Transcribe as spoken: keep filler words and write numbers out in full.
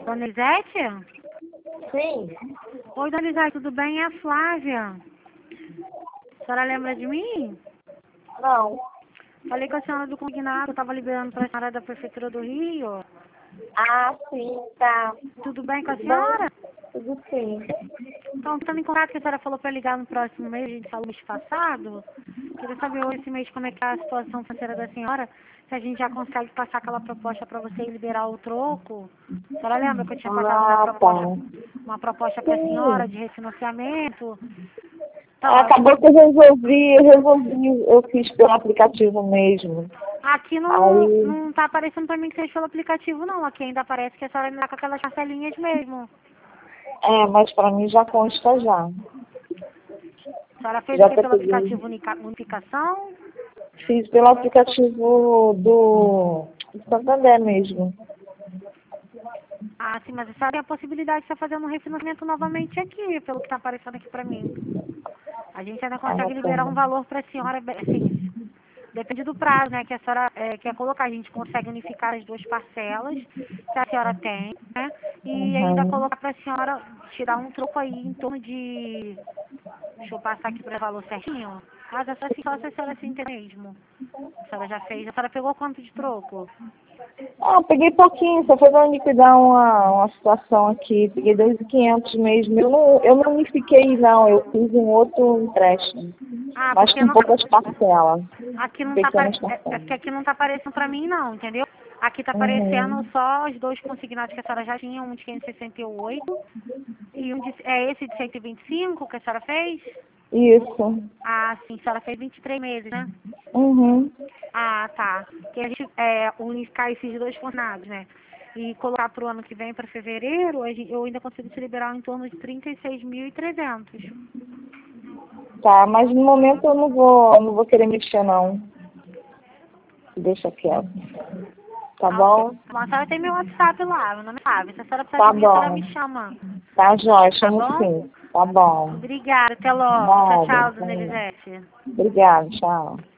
Dona Elisete? Sim. Oi, Dona Elisete, tudo bem? É a Flávia. A senhora lembra de mim? Não. Falei com a senhora do consignado, eu estava liberando para a senhora da Prefeitura do Rio. Ah, sim, tá. Tudo bem com a Tudo senhora? bem? Tudo sim. Então, estando em contato que a senhora falou para ligar no próximo mês, a gente falou mês passado. Queria saber hoje, esse mês, como é que tá a situação financeira da senhora, se a gente já consegue passar aquela proposta para você e liberar o troco. A senhora lembra que eu tinha passado uma Ah, proposta, tá. uma proposta para a senhora Sim. de refinanciamento? Então, Acabou que eu resolvi, eu resolvi, eu fiz pelo aplicativo mesmo. aqui não, Aí, não tá aparecendo para mim que seja pelo aplicativo, não. Aqui ainda aparece que a senhora ainda tá com aquelas parcelinhas mesmo. é, mas pra mim já consta já. A senhora fez o Já que até pelo peguei. aplicativo Unica- Unificação? Fiz pelo aplicativo do do Santander mesmo. Ah, sim, mas a senhora tem a possibilidade de estar fazendo um refinanciamento novamente aqui, pelo que está aparecendo aqui para mim. A gente ainda Ah, consegue liberar um bacana. valor para a senhora, assim, depende do prazo, né, que a senhora é, quer colocar. A gente consegue unificar as duas parcelas que a senhora tem, né, e ainda Uhum. colocar para a senhora tirar um troco aí em torno de... Deixa eu passar aqui para o valor certinho. Mas é só, assim, só se a senhora se entender mesmo. A senhora já fez. A senhora pegou quanto de troco? Ah, eu peguei pouquinho, só foi pra liquidar uma, uma situação aqui. Peguei dois mil e quinhentos mesmo. Eu não, eu não unifiquei, não. Eu fiz um outro empréstimo. Ah, Mas porque com não tá... poucas parcelas. Aqui não tá apare- Pequenas é, é parcelas. porque aqui não tá aparecendo pra mim não, entendeu? Aqui tá aparecendo Uhum. só os dois consignados que a senhora já tinha, um de quinhentos e sessenta e oito e um de, é esse de cento e vinte e cinco que a senhora fez? Isso. Ah, sim, a senhora fez vinte e três meses, né? Uhum. Ah, tá. Que a gente é, unificar esses dois consignados, né? E colocar pro ano que vem, para fevereiro, a gente- eu ainda consigo te liberar em torno de trinta e seis mil e trezentos. Tá, mas no momento eu não vou, não vou querer mexer, não. Deixa quieto. Tá Ah, ok. bom? Bom, a senhora tem meu WhatsApp lá, meu nome é Flávia. Se a senhora precisar Tá de mim, a senhora me bom. chama. Tá jóia, Tá chamo bom? sim. Tá bom. Obrigada, até logo. Tchau, Nada. tchau, dona Tá. Elisete. Obrigada, tchau.